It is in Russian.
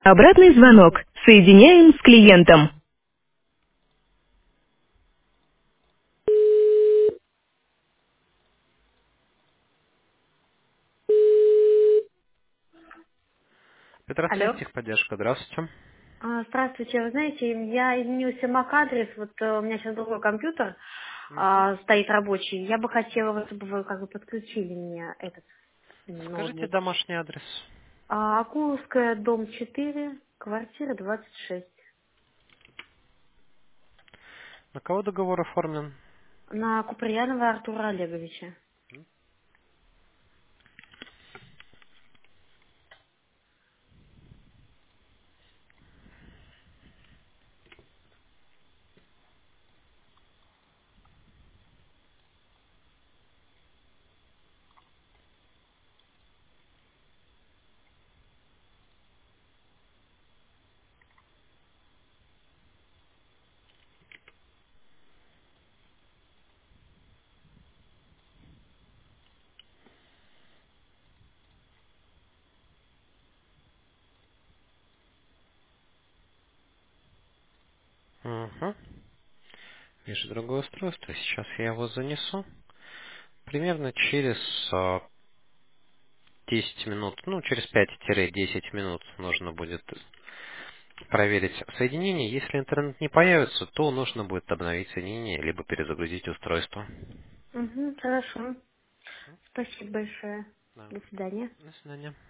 Обратный звонок. Соединяем с клиентом. Петроцвет, Алло. техподдержка, здравствуйте. Здравствуйте. Вы знаете, я изменился MAC-адрес. Вот у меня сейчас другой компьютер Мгм. стоит рабочий. Я бы хотела, вот, чтобы вы как бы подключили мне этот Скажите ноутбук. домашний адрес. Акуловская, дом 4, квартира 26. На кого договор оформлен? На Куприянова Артура Олеговича. Угу. Вижу другое устройство. Сейчас я его занесу. Примерно через 10 минут, ну, через 5-10 минут нужно будет проверить соединение. Если интернет не появится, то нужно будет обновить соединение, либо перезагрузить устройство. Угу, хорошо. Спасибо большое. Да. До свидания. До свидания.